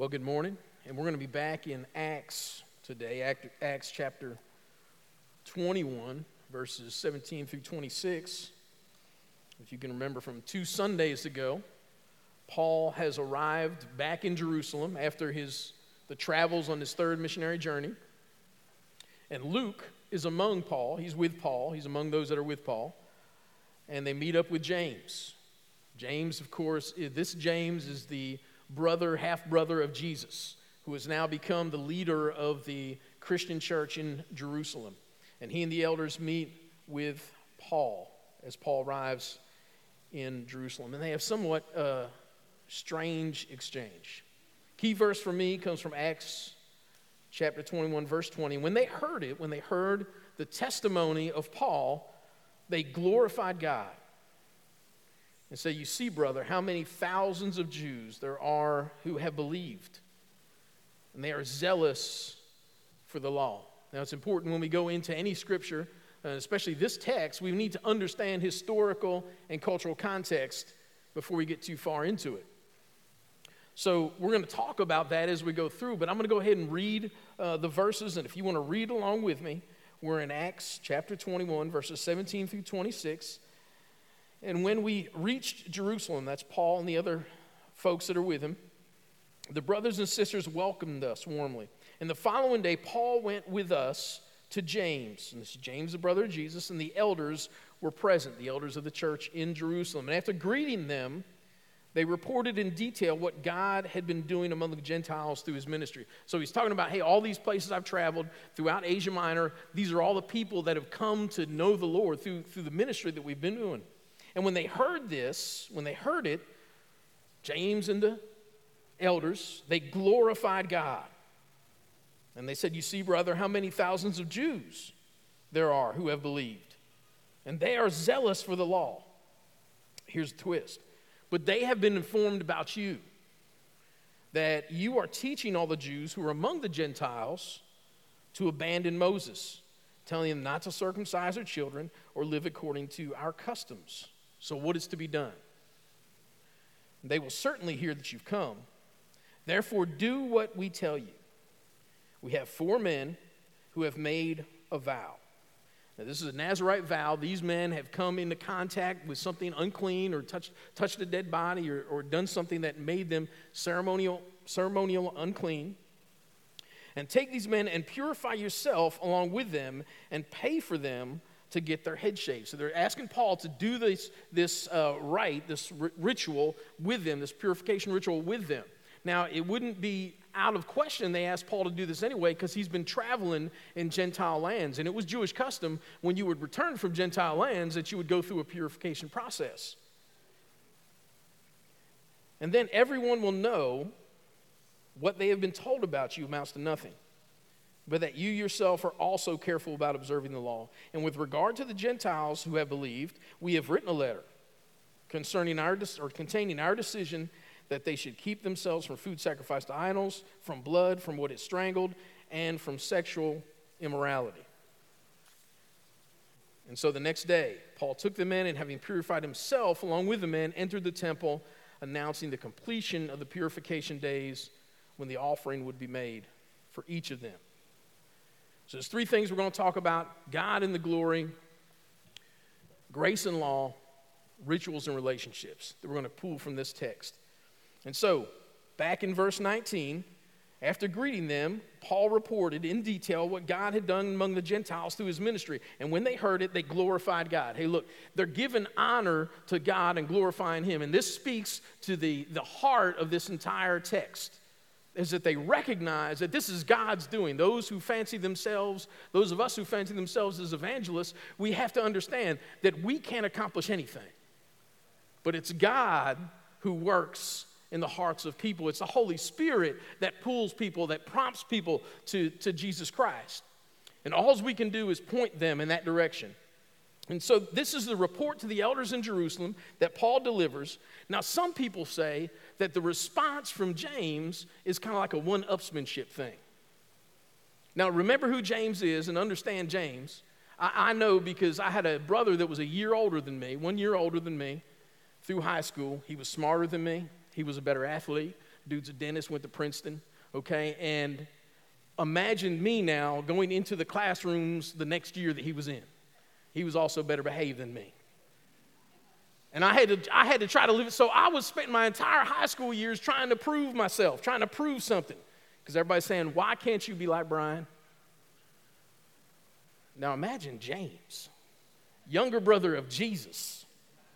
Well, good morning, and we're going to be back in Acts today, Acts chapter 21, verses 17 through 26. If you can remember from 2 Sundays ago, Paul has arrived back in Jerusalem after the travels on his third missionary journey, and Luke is among Paul. He's with Paul. He's among those that are with Paul, and they meet up with James. James, of course, this James is the half-brother of Jesus, who has now become the leader of the Christian church in Jerusalem. And he and the elders meet with Paul as Paul arrives in Jerusalem. And they have somewhat strange exchange. Key verse for me comes from Acts chapter 21, verse 20. When they heard the testimony of Paul, they glorified God. And say, you see, brother, how many thousands of Jews there are who have believed, and they are zealous for the law. Now, it's important when we go into any scripture, especially this text, we need to understand historical and cultural context before we get too far into it. So we're going to talk about that as we go through, but I'm going to go ahead and read the verses, and if you want to read along with me, we're in Acts chapter 21, verses 17 through 26. And when we reached Jerusalem, that's Paul and the other folks that are with him, the brothers and sisters welcomed us warmly. And the following day, Paul went with us to James. And this is James, the brother of Jesus, and the elders were present, the elders of the church in Jerusalem. And after greeting them, they reported in detail what God had been doing among the Gentiles through his ministry. So he's talking about, hey, all these places I've traveled throughout Asia Minor, these are all the people that have come to know the Lord through the ministry that we've been doing. And when they heard it, James and the elders, they glorified God. And they said, you see, brother, how many thousands of Jews there are who have believed. And they are zealous for the law. Here's the twist. But they have been informed about you, that you are teaching all the Jews who are among the Gentiles to abandon Moses, telling them not to circumcise their children or live according to our customs. So what is to be done? They will certainly hear that you've come. Therefore, do what we tell you. We have 4 men who have made a vow. Now, this is a Nazirite vow. These men have come into contact with something unclean or touched a dead body or done something that made them ceremonial unclean. And take these men and purify yourself along with them and pay for them to get their head shaved. So they're asking Paul to do this rite, this ritual with them, this purification ritual with them. Now, it wouldn't be out of question they asked Paul to do this anyway because he's been traveling in Gentile lands. And it was Jewish custom when you would return from Gentile lands that you would go through a purification process. And then everyone will know what they have been told about you amounts to nothing, but that you yourself are also careful about observing the law. And with regard to the Gentiles who have believed, we have written a letter containing our decision that they should keep themselves from food sacrificed to idols, from blood, from what is strangled, and from sexual immorality. And so the next day, Paul took the men, and having purified himself along with the men, entered the temple, announcing the completion of the purification days when the offering would be made for each of them. So there's 3 things we're going to talk about: God and the glory, grace and law, rituals and relationships that we're going to pull from this text. And so, back in verse 19, after greeting them, Paul reported in detail what God had done among the Gentiles through his ministry. And when they heard it, they glorified God. Hey, look, they're giving honor to God and glorifying him. And this speaks to the heart of this entire text, is that they recognize that this is God's doing. Those of us who fancy themselves as evangelists, we have to understand that we can't accomplish anything. But it's God who works in the hearts of people. It's the Holy Spirit that pulls people, that prompts people to Jesus Christ. And all we can do is point them in that direction. And so this is the report to the elders in Jerusalem that Paul delivers. Now, some people say that the response from James is kind of like a one-upsmanship thing. Now, remember who James is and understand James. I know because I had a brother that was 1 year older than me through high school. He was smarter than me. He was a better athlete. Dude's a dentist, went to Princeton, okay? And imagine me now going into the classrooms the next year that he was in. He was also better behaved than me. And I had to try to live it. So I was spending my entire high school years trying to prove myself, trying to prove something. Because everybody's saying, why can't you be like Brian? Now imagine James, younger brother of Jesus,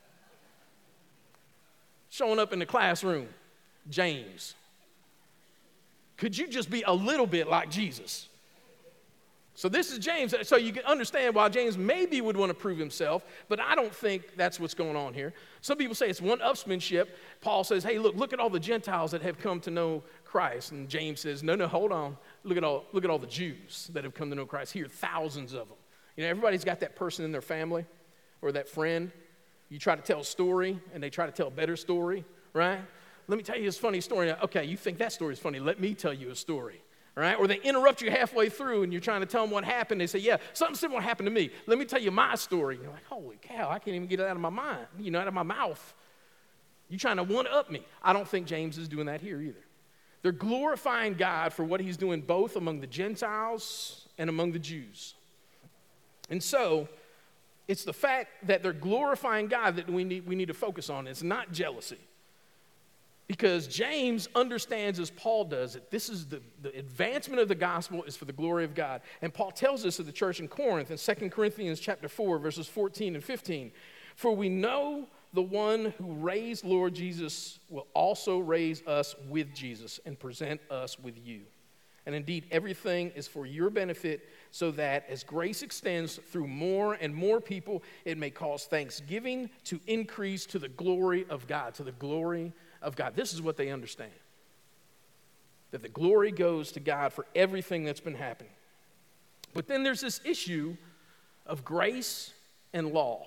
showing up in the classroom. James, could you just be a little bit like Jesus? So this is James. So you can understand why James maybe would want to prove himself, but I don't think that's what's going on here. Some people say it's one-upsmanship. Paul says, hey, look at all the Gentiles that have come to know Christ. And James says, no, hold on. Look at all the Jews that have come to know Christ here, thousands of them. You know, everybody's got that person in their family or that friend. You try to tell a story, and they try to tell a better story, right? Let me tell you this funny story. Okay, you think that story is funny. Let me tell you a story. All right? Or they interrupt you halfway through and you're trying to tell them what happened. They say, yeah, something similar happened to me. Let me tell you my story. You're like, holy cow, I can't even get it out of my mind, out of my mouth. You're trying to one-up me. I don't think James is doing that here either. They're glorifying God for what he's doing both among the Gentiles and among the Jews. And so it's the fact that they're glorifying God that we need to focus on. It's not jealousy. Because James understands, as Paul does, that this is the advancement of the gospel is for the glory of God. And Paul tells us to the church in Corinth in 2 Corinthians chapter 4, verses 14 and 15. For we know the one who raised Lord Jesus will also raise us with Jesus and present us with you. And indeed, everything is for your benefit, so that as grace extends through more and more people, it may cause thanksgiving to increase to the glory of God, to the glory of God. This is what they understand. That the glory goes to God for everything that's been happening. But then there's this issue of grace and law.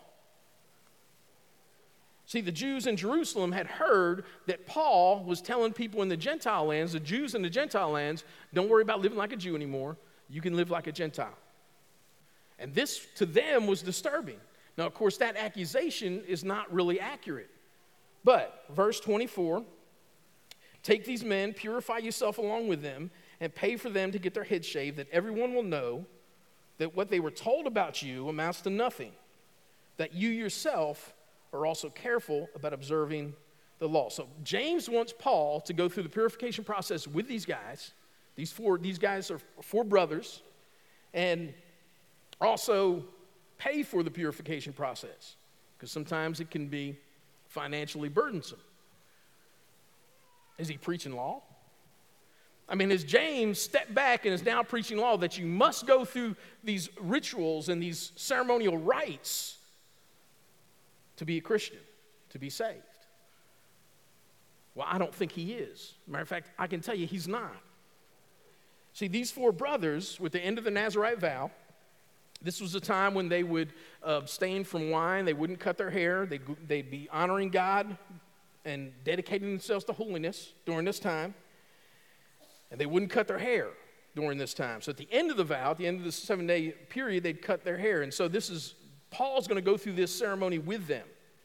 See, the Jews in Jerusalem had heard that Paul was telling people in the Gentile lands, the Jews in the Gentile lands, don't worry about living like a Jew anymore. You can live like a Gentile. And this, to them, was disturbing. Now, of course, that accusation is not really accurate. But, verse 24, take these men, purify yourself along with them, and pay for them to get their heads shaved, that everyone will know that what they were told about you amounts to nothing, that you yourself are also careful about observing the law. So James wants Paul to go through the purification process with these guys. These guys are four brothers, and also pay for the purification process, because sometimes it can be financially burdensome. Is he preaching law? I mean, has James stepped back and is now preaching law that you must go through these rituals and these ceremonial rites to be a Christian, to be saved? Well, I don't think he is. Matter of fact, I can tell you he's not. See, these four brothers, with the end of the Nazirite vow, this was a time when they would abstain from wine. They wouldn't cut their hair. They'd be honoring God and dedicating themselves to holiness during this time. And they wouldn't cut their hair during this time. So at the end of the vow, at the end of the 7-day period, they'd cut their hair. And so Paul's going to go through this ceremony with them.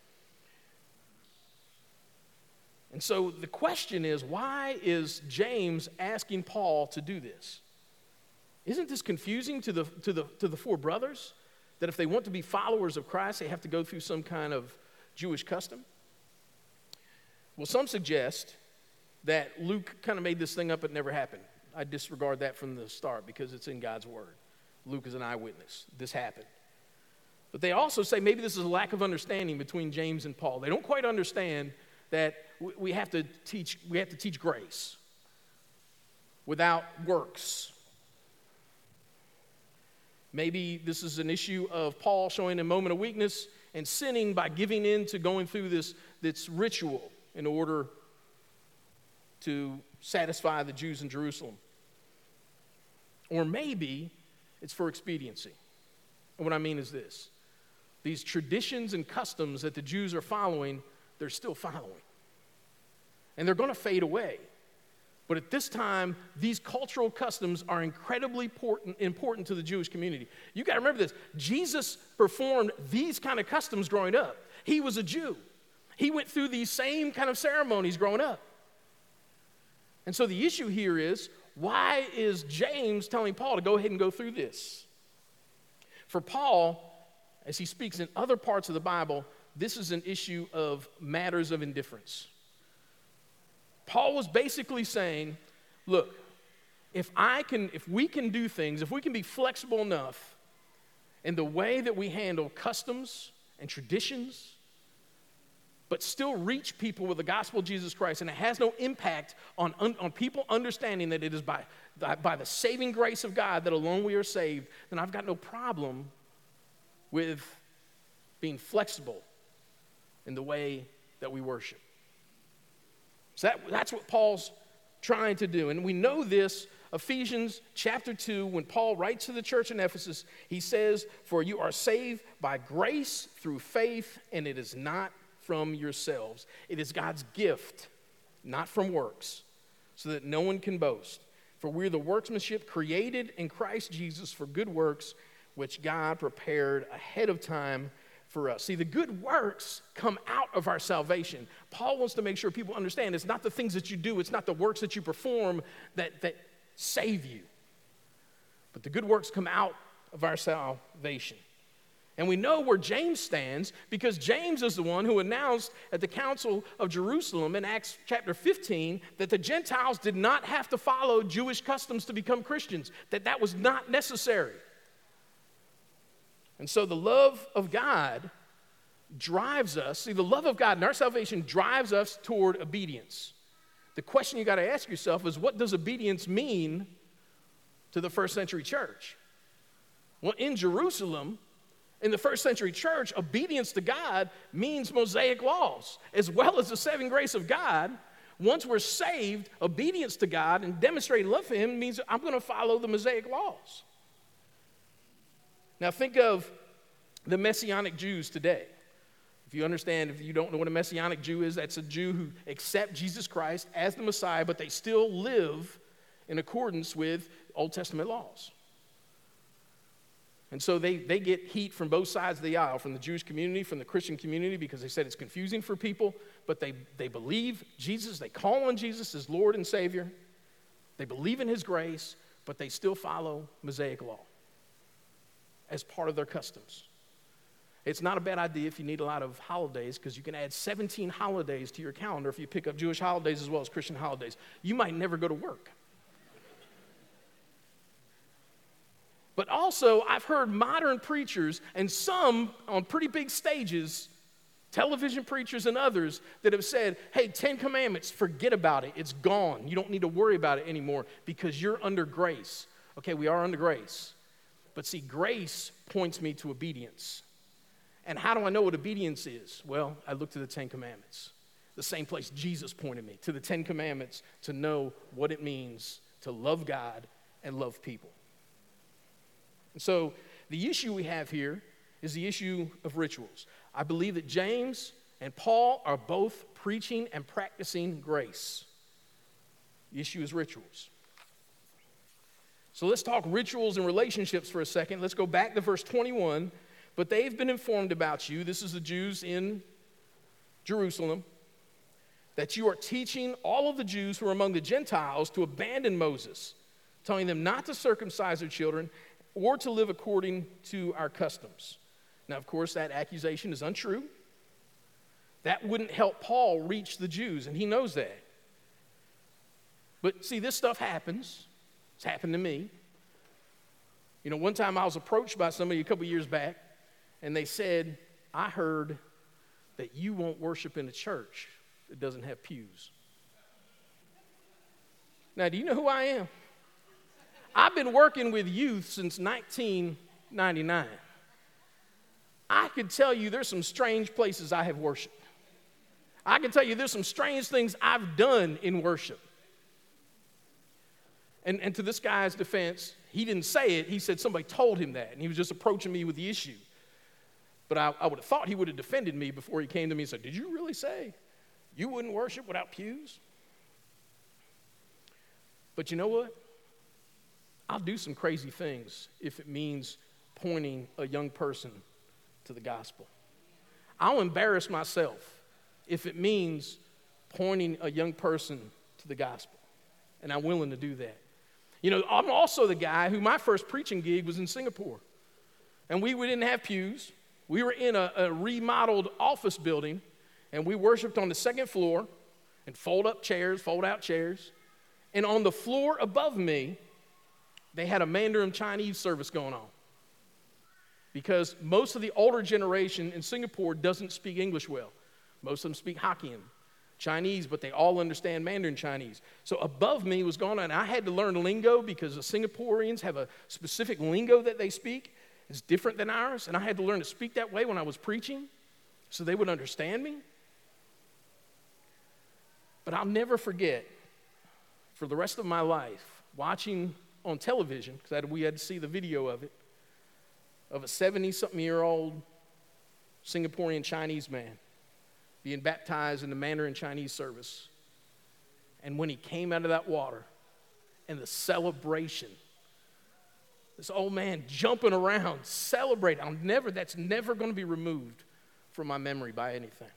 And so the question is, why is James asking Paul to do this? Isn't this confusing to the four brothers? That if they want to be followers of Christ, they have to go through some kind of Jewish custom? Well, some suggest that Luke kind of made this thing up. It never happened. I disregard that from the start because it's in God's word. Luke is an eyewitness. This happened. But they also say maybe this is a lack of understanding between James and Paul. They don't quite understand that we have to teach grace without works. Maybe this is an issue of Paul showing a moment of weakness and sinning by giving in to going through this ritual in order to satisfy the Jews in Jerusalem. Or maybe it's for expediency. And what I mean is this. These traditions and customs that the Jews are following, they're still following. And they're going to fade away. But at this time, these cultural customs are incredibly important to the Jewish community. You got to remember this. Jesus performed these kind of customs growing up. He was a Jew. He went through these same kind of ceremonies growing up. And so the issue here is, why is James telling Paul to go ahead and go through this? For Paul, as he speaks in other parts of the Bible, this is an issue of matters of indifference. Paul was basically saying, look, if we can do things, if we can be flexible enough in the way that we handle customs and traditions, but still reach people with the gospel of Jesus Christ, and it has no impact on people understanding that it is by the saving grace of God that alone we are saved, then I've got no problem with being flexible in the way that we worship. So that's what Paul's trying to do. And we know this, Ephesians chapter 2, when Paul writes to the church in Ephesus, he says, "For you are saved by grace through faith, and it is not from yourselves. It is God's gift, not from works, so that no one can boast. For we're the workmanship created in Christ Jesus for good works, which God prepared ahead of time for us." See, the good works come out of our salvation. Paul wants to make sure people understand it's not the things that you do, it's not the works that you perform that save you. But the good works come out of our salvation. And we know where James stands because James is the one who announced at the Council of Jerusalem in Acts chapter 15 that the Gentiles did not have to follow Jewish customs to become Christians, that was not necessary. And so the love of God drives us, the love of God and our salvation drives us toward obedience. The question you got to ask yourself is, what does obedience mean to the first century church? Well, in Jerusalem, in the first century church, obedience to God means Mosaic laws, as well as the saving grace of God. Once we're saved, obedience to God and demonstrating love for Him means I'm going to follow the Mosaic laws. Now think of the Messianic Jews today. If you don't know what a Messianic Jew is, that's a Jew who accepts Jesus Christ as the Messiah, but they still live in accordance with Old Testament laws. And so they get heat from both sides of the aisle, from the Jewish community, from the Christian community, because they said it's confusing for people, but they believe Jesus, they call on Jesus as Lord and Savior, they believe in His grace, but they still follow Mosaic law as part of their customs. It's not a bad idea if you need a lot of holidays, because you can add 17 holidays to your calendar if you pick up Jewish holidays as well as Christian holidays. You might never go to work. But also, I've heard modern preachers, and some on pretty big stages, television preachers and others, that have said, hey, 10 Commandments, forget about it. It's gone. You don't need to worry about it anymore because you're under grace. Okay, we are under grace. But see, grace points me to obedience. And how do I know what obedience is? Well, I look to the 10 Commandments. The same place Jesus pointed me, to the 10 Commandments, to know what it means to love God and love people. And so the issue we have here is the issue of rituals. I believe that James and Paul are both preaching and practicing grace. The issue is rituals. So let's talk rituals and relationships for a second. Let's go back to verse 21. But they've been informed about you, this is the Jews in Jerusalem, that you are teaching all of the Jews who are among the Gentiles to abandon Moses, telling them not to circumcise their children or to live according to our customs. Now, of course, that accusation is untrue. That wouldn't help Paul reach the Jews, and he knows that. But see, this stuff happens. It's happened to me. You know, one time I was approached by somebody a couple years back, and they said, I heard that you won't worship in a church that doesn't have pews. Now, do you know who I am? I've been working with youth since 1999. I could tell you there's some strange places I have worshiped. I can tell you there's some strange things I've done in worship. And to this guy's defense, he didn't say it. He said somebody told him that, and he was just approaching me with the issue. But I would have thought he would have defended me before he came to me and said, did you really say you wouldn't worship without pews? But you know what? I'll do some crazy things if it means pointing a young person to the gospel. I'll embarrass myself if it means pointing a young person to the gospel. and I'm willing to do that. You know, I'm also the guy who my first preaching gig was in Singapore. And we didn't have pews. We were in a remodeled office building, and we worshiped on the second floor and fold out chairs. And on the floor above me, they had a Mandarin Chinese service going on. Because most of the older generation in Singapore doesn't speak English well. Most of them speak Hokkien, Chinese, but they all understand Mandarin Chinese. So above me was going on, and I had to learn lingo because the Singaporeans have a specific lingo that they speak. It's different than ours, and I had to learn to speak that way when I was preaching so they would understand me. But I'll never forget, for the rest of my life, watching on television, because we had to see the video of it, of a 70-something-year-old Singaporean Chinese man being baptized in the Mandarin Chinese service. And when he came out of that water, and the celebration, this old man jumping around, celebrating, that's never going to be removed from my memory by anything.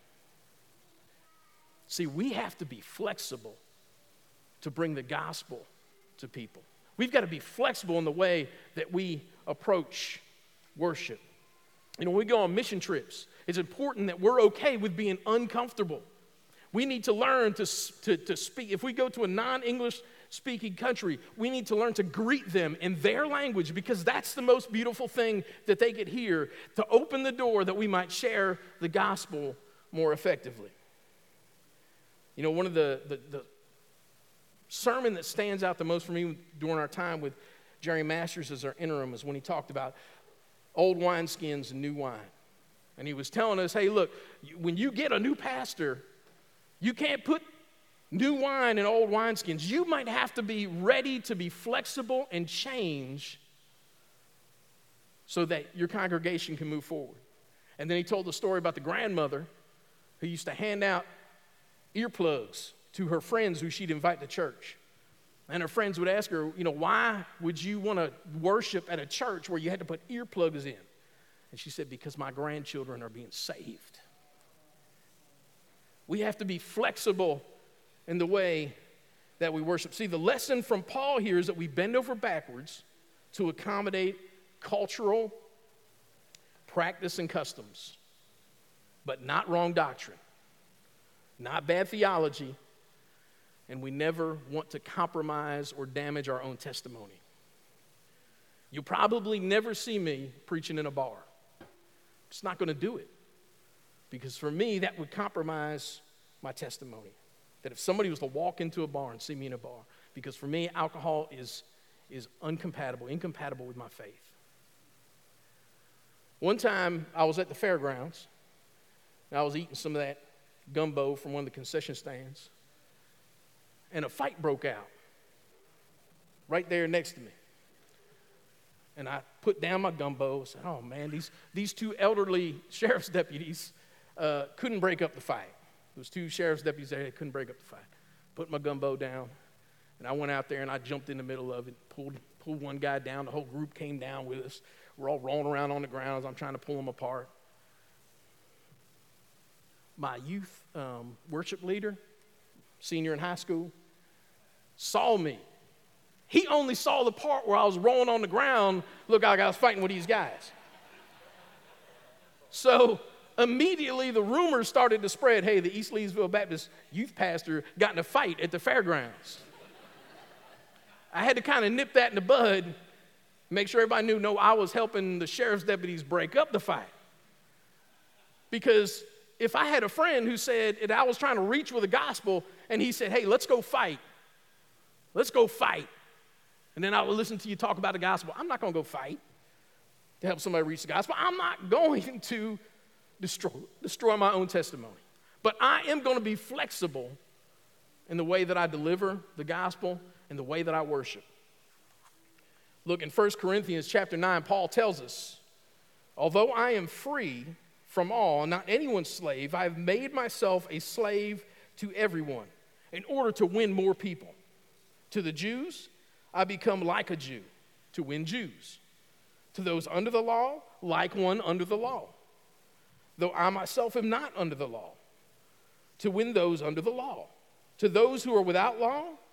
See, we have to be flexible to bring the gospel to people. We've got to be flexible in the way that we approach worship. You know, when we go on mission trips, it's important that we're okay with being uncomfortable. We need to learn to speak. If we go to a non-English speaking country, we need to learn to greet them in their language, because that's the most beautiful thing that they could hear, to open the door that we might share the gospel more effectively. You know, one of the sermon that stands out the most for me during our time with Jerry Masters as our interim is when he talked about old wineskins and new wine. And he was telling us, hey, look, when you get a new pastor, you can't put new wine in old wineskins. You might have to be ready to be flexible and change so that your congregation can move forward. And then he told the story about the grandmother who used to hand out earplugs to her friends who she'd invite to church. And her friends would ask her, you know, why would you want to worship at a church where you had to put earplugs in? And she said, because my grandchildren are being saved. We have to be flexible in the way that we worship. See, the lesson from Paul here is that we bend over backwards to accommodate cultural practice and customs, but not wrong doctrine, not bad theology, and we never want to compromise or damage our own testimony. You'll probably never see me preaching in a bar. It's not going to do it, because for me, that would compromise my testimony. That if somebody was to walk into a bar and see me in a bar, because for me, alcohol is incompatible with my faith. One time, I was at the fairgrounds, and I was eating some of that gumbo from one of the concession stands, and a fight broke out right there next to me. And I put down my gumbo and said, oh man, these two elderly sheriff's deputies couldn't break up the fight. There was two sheriff's deputies there that couldn't break up the fight. Put my gumbo down, and I went out there and I jumped in the middle of it, pulled one guy down. The whole group came down with us. We're all rolling around on the ground as I'm trying to pull them apart. My youth worship leader, senior in high school, saw me. He only saw the part where I was rolling on the ground, looked like I was fighting with these guys. So immediately the rumors started to spread, hey, the East Leesville Baptist youth pastor got in a fight at the fairgrounds. I had to kind of nip that in the bud, make sure everybody knew, no, I was helping the sheriff's deputies break up the fight. Because if I had a friend who said, and I was trying to reach with the gospel, and he said, hey, let's go fight. Let's go fight. And then I would listen to you talk about the gospel. I'm not going to go fight to help somebody reach the gospel. I'm not going to destroy my own testimony. But I am going to be flexible in the way that I deliver the gospel and the way that I worship. Look, in 1 Corinthians chapter 9, Paul tells us, although I am free from all, not anyone's slave, I have made myself a slave to everyone in order to win more people. To the Jews, I become like a Jew to win Jews. To those under the law, like one under the law, though I myself am not under the law, to win those under the law. To those who are without law,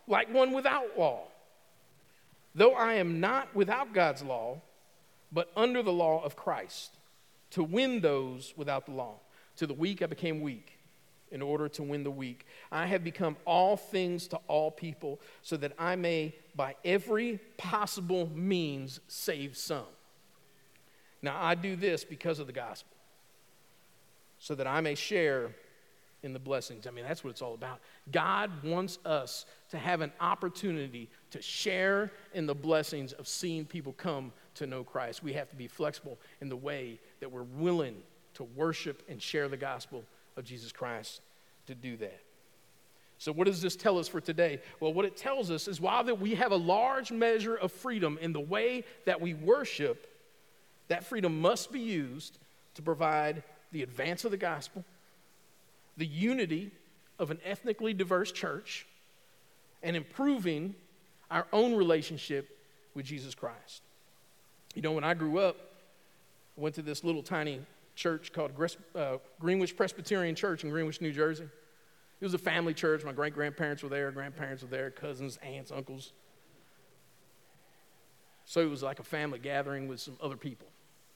like one without law. Though I am not without God's law, but under the law of Christ, to win those without the law. To the weak I became weak, in order to win the weak. I have become all things to all people, so that I may, by every possible means, save some. Now I do this because of the gospel, so that I may share in the blessings. I mean, that's what it's all about. God wants us to have an opportunity to share in the blessings of seeing people come to know Christ. We have to be flexible in the way that we're willing to worship and share the gospel of Jesus Christ to do that. So what does this tell us for today? Well, what it tells us is while that we have a large measure of freedom in the way that we worship, that freedom must be used to provide the advance of the gospel, the unity of an ethnically diverse church, and improving our own relationship with Jesus Christ. You know, when I grew up, I went to this little tiny church called Greenwich Presbyterian Church in Greenwich, New Jersey. It was a family church. My great-grandparents were there, grandparents were there, cousins, aunts, uncles. So it was like a family gathering with some other people.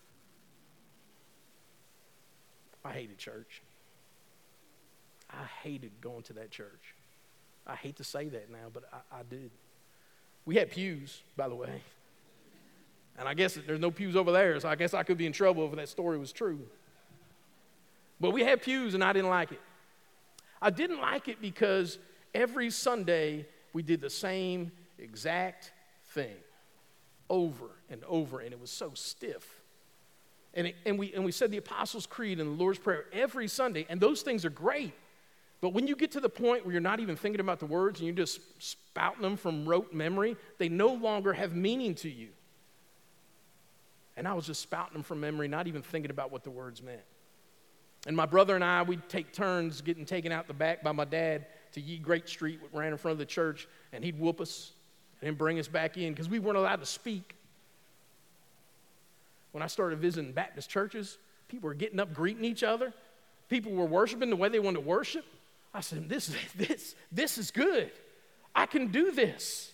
I hated church. I hated going to that church. I hate to say that now, but I did. We had pews, by the way. And I guess there's no pews over there, so I guess I could be in trouble if that story was true. But we had pews, and I didn't like it. I didn't like it because every Sunday we did the same exact thing over and over, and it was so stiff. And we said the Apostles' Creed and the Lord's Prayer every Sunday, and those things are great. But when you get to the point where you're not even thinking about the words and you're just spouting them from rote memory, they no longer have meaning to you. And I was just spouting them from memory, not even thinking about what the words meant. And my brother and I, we'd take turns getting taken out the back by my dad to Ye Great Street, which ran in front of the church, and he'd whoop us and then bring us back in because we weren't allowed to speak. When I started visiting Baptist churches, people were getting up, greeting each other. People were worshiping the way they wanted to worship. I said, this is good. I can do this.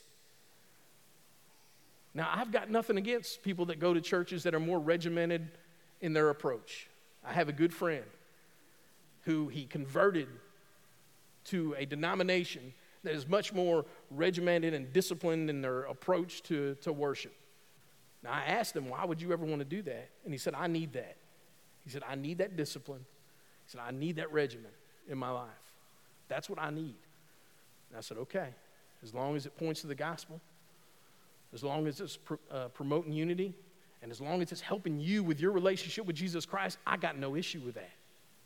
Now, I've got nothing against people that go to churches that are more regimented in their approach. I have a good friend who he converted to a denomination that is much more regimented and disciplined in their approach to worship. Now, I asked him, why would you ever want to do that? And he said, I need that. He said, I need that discipline. He said, I need that regimen in my life. That's what I need. And I said, okay, as long as it points to the gospel, as long as it's promoting unity, and as long as it's helping you with your relationship with Jesus Christ, I got no issue with that.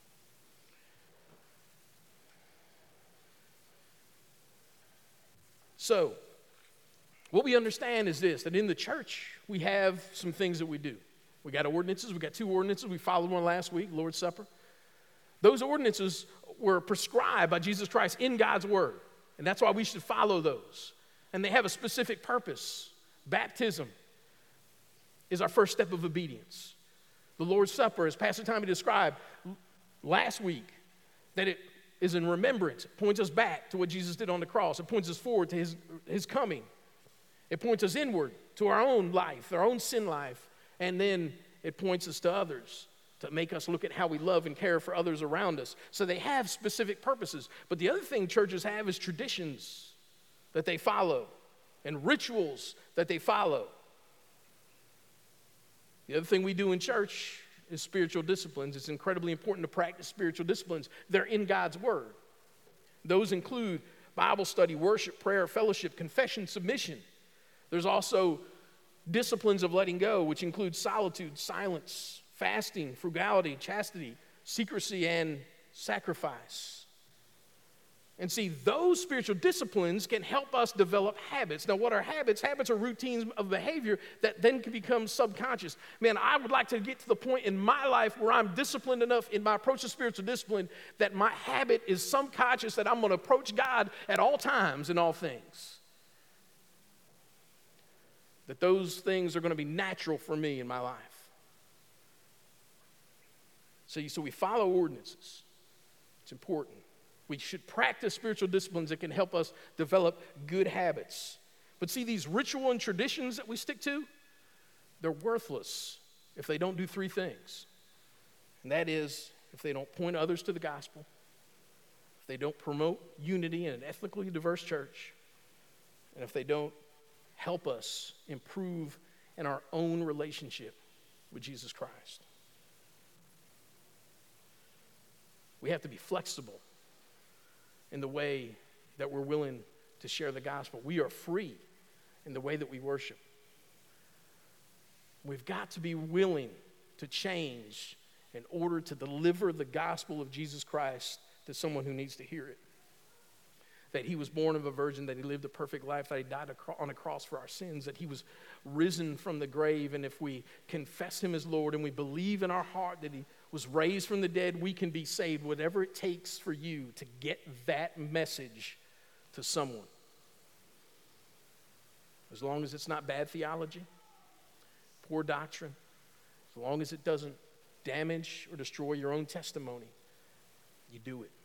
So, what we understand is this, that in the church, we have some things that we do. We got ordinances. We got 2 ordinances. We followed one last week, Lord's Supper. Those ordinances were prescribed by Jesus Christ in God's Word, and that's why we should follow those. And they have a specific purpose. Baptism is our first step of obedience. The Lord's Supper, as Pastor Tommy described last week, that it is in remembrance. It points us back to what Jesus did on the cross. It points us forward to his coming. It points us inward to our own life, our own sin life, and then it points us to others to make us look at how we love and care for others around us. So they have specific purposes. But the other thing churches have is traditions that they follow and rituals that they follow. The other thing we do in church is spiritual disciplines. It's incredibly important to practice spiritual disciplines. They're in God's Word. Those include Bible study, worship, prayer, fellowship, confession, submission. There's also disciplines of letting go, which include solitude, silence, fasting, frugality, chastity, secrecy, and sacrifice. And see, those spiritual disciplines can help us develop habits. Now, what are habits? Habits are routines of behavior that then can become subconscious. Man, I would like to get to the point in my life where I'm disciplined enough in my approach to spiritual discipline that my habit is subconscious, that I'm going to approach God at all times in all things. That those things are going to be natural for me in my life. So we follow ordinances. It's important. We should practice spiritual disciplines that can help us develop good habits. But see, these ritual and traditions that we stick to, they're worthless if they don't do three things. And that is, if they don't point others to the gospel, if they don't promote unity in an ethnically diverse church, and if they don't help us improve in our own relationship with Jesus Christ. We have to be flexible in the way that we're willing to share the gospel. We are free in the way that we worship. We've got to be willing to change in order to deliver the gospel of Jesus Christ to someone who needs to hear it. That he was born of a virgin, that he lived a perfect life, that he died on a cross for our sins, that he was risen from the grave, and if we confess him as Lord and we believe in our heart that he was raised from the dead, we can be saved. Whatever it takes for you to get that message to someone. As long as it's not bad theology, poor doctrine, as long as it doesn't damage or destroy your own testimony, you do it.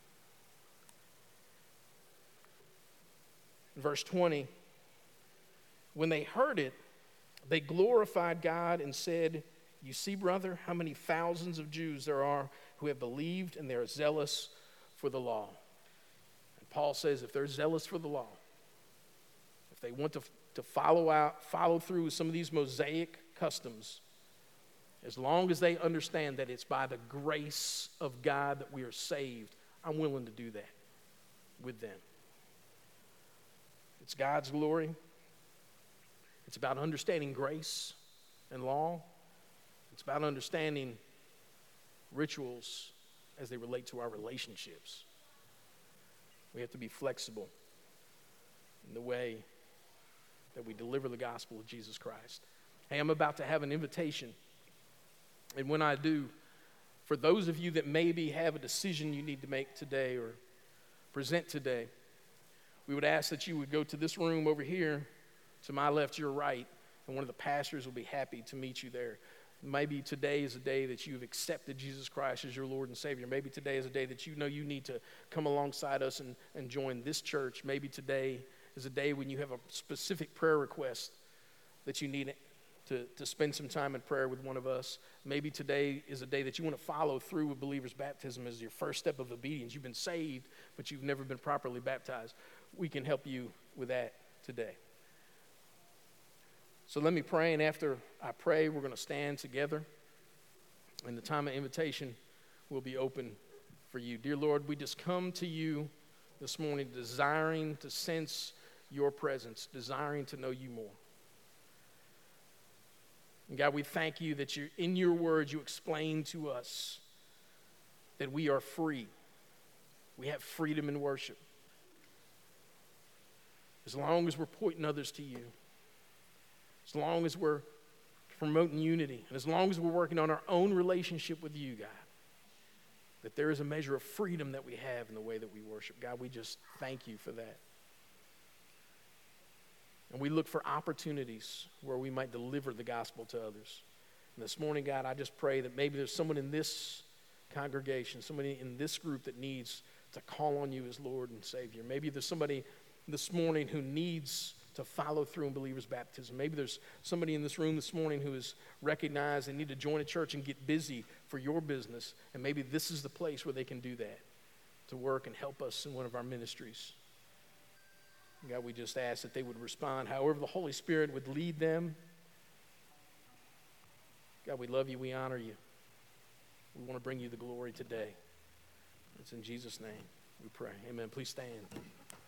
In verse 20, when they heard it, they glorified God and said, "You see, brother, how many thousands of Jews there are who have believed, and they are zealous for the law." And Paul says if they're zealous for the law, if they want to follow through with some of these Mosaic customs, as long as they understand that it's by the grace of God that we are saved, I'm willing to do that with them. It's God's glory. It's about understanding grace and law. It's about understanding rituals as they relate to our relationships. We have to be flexible in the way that we deliver the gospel of Jesus Christ. Hey, I'm about to have an invitation. And when I do, for those of you that maybe have a decision you need to make today or present today, we would ask that you would go to this room over here, to my left, your right, and one of the pastors will be happy to meet you there. Maybe today is a day that you've accepted Jesus Christ as your Lord and Savior. Maybe today is a day that you know you need to come alongside us and join this church. Maybe today is a day when you have a specific prayer request that you need to spend some time in prayer with one of us. Maybe today is a day that you want to follow through with believer's baptism as your first step of obedience. You've been saved, but you've never been properly baptized. We can help you with that today. So let me pray, and after I pray, we're going to stand together, and the time of invitation will be open for you. Dear Lord, we just come to you this morning desiring to sense your presence, desiring to know you more. And God, we thank you that in your word you explain to us that we are free. We have freedom in worship. As long as we're pointing others to you, as long as we're promoting unity, and as long as we're working on our own relationship with you, God, that there is a measure of freedom that we have in the way that we worship. God, we just thank you for that. And we look for opportunities where we might deliver the gospel to others. And this morning, God, I just pray that maybe there's someone in this congregation, somebody in this group that needs to call on you as Lord and Savior. Maybe there's somebody this morning who needs to follow through in believer's baptism. Maybe there's somebody in this room this morning who has recognized they need to join a church and get busy for your business. And maybe this is the place where they can do that, to work and help us in one of our ministries. God, we just ask that they would respond however the Holy Spirit would lead them. God, we love you. We honor you. We want to bring you the glory today. It's in Jesus' name we pray. Amen. Please stand.